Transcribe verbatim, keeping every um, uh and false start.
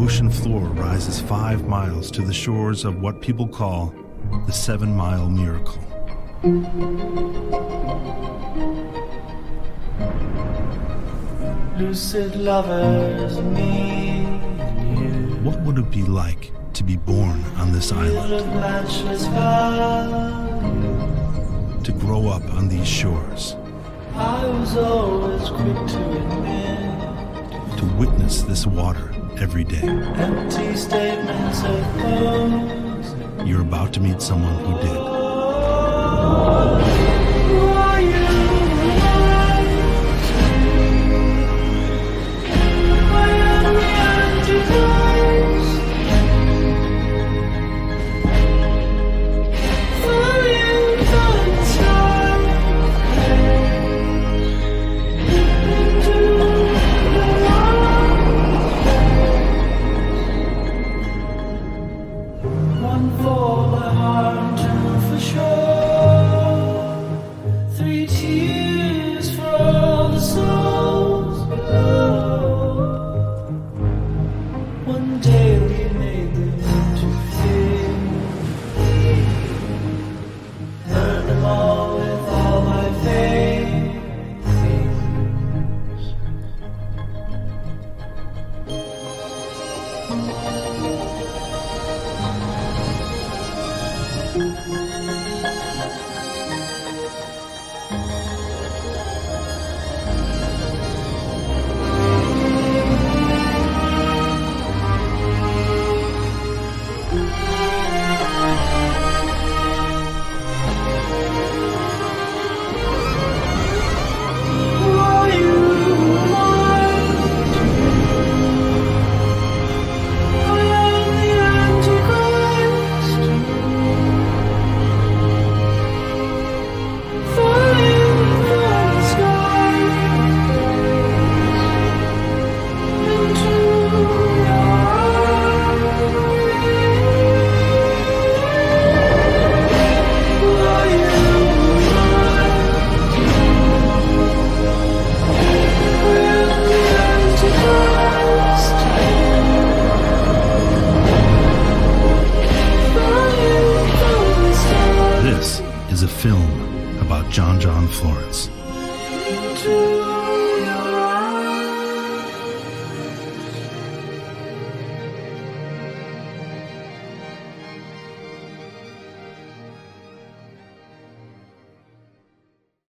ocean floor rises five miles to the shores of what people call the Seven Mile Miracle. Lucid lovers, me and you. What would it be like to be born on this island? To grow up on these shores? I was always quick to admit. To witness this water every day? Empty statements of pose. You're about to meet someone who did. Who are you? I am the Antichrist. Falling from the sky into the light. One for the heart, two for sure. Three tears for all the souls below. One day we made them to feel. Learned them all with all my faith. Who are you? Who am I? I am the Antichrist. Falling from the sky into your eyes. Who are you? Who am I? I am the Antichrist. Falling from the sky This is a film about John John Florence. into